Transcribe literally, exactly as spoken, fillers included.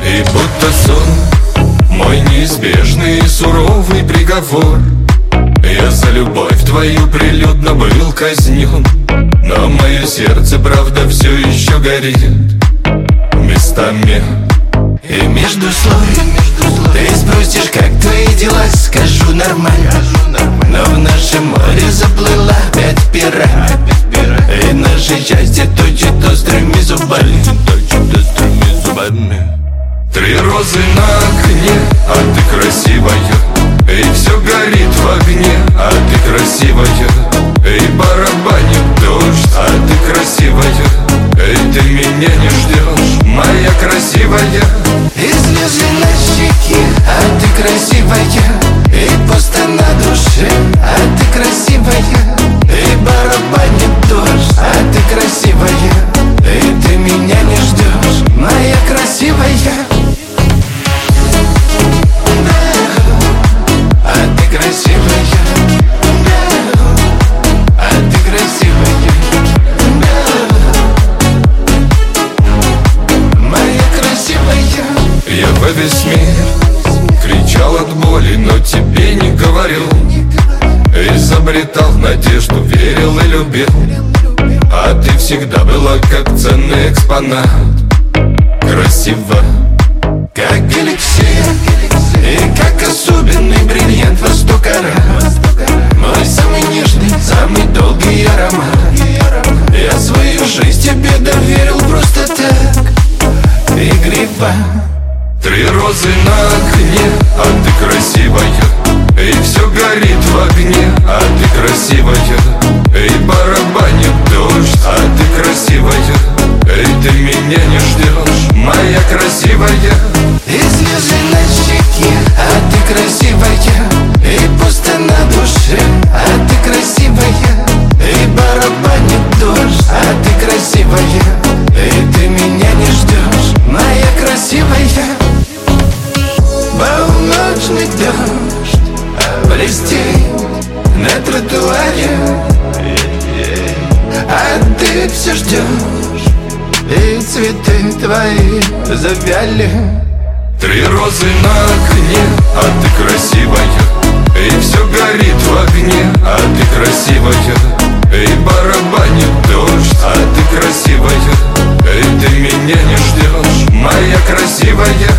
И будто сон, мой неизбежный и суровый приговор. Я за любовь твою прилюдно был казнен, но мое сердце, правда, все еще горит местами. И между слов ты спросишь, как твои дела, скажу нормально. Но в нашем море заплыла опять пират, и наше счастье точит острыми зубами, точит острыми зубами. Три розы на окне, а ты красивая, и все горит в огне, а ты красивая. И барабанит дождь, а ты красивая, и ты меня не ждешь, моя красивая. И слезы на щеке, а ты красивая, и пусто на душе, а ты красивая. И барабанит дождь, а ты красивая, и ты меня не ждешь, моя красивая. А ты красивая, а ты красивая, моя красивая. Я во весь мир кричал от боли, но тебе не говорил. Изобретал надежду, верил и любил, а ты всегда была как ценный экспонат. Красиво, как эликсир, и как особенный бриллиант во сто карат. Мой самый нежный, самый долгий аромат. Я свою жизнь тебе доверил просто так, игриво. Три розы на окне, а ты красивая, и все горит в огне, а ты красивая. И барабанит дождь, а ты красивая, и ты меня не ждешь, моя красивая. И слезы на щеке, а ты красивая, и пусто на душе, а ты красивая. И барабанит дождь, а ты красивая, и ты меня не ждешь, моя красивая. Полночный дождь блестит на тротуаре, а ты все ждешь, и цветы твои завяли. Три розы на окне, а ты красивая, и все горит в огне, а ты красивая. И барабанит дождь, а ты красивая, и ты меня не ждешь, моя красивая.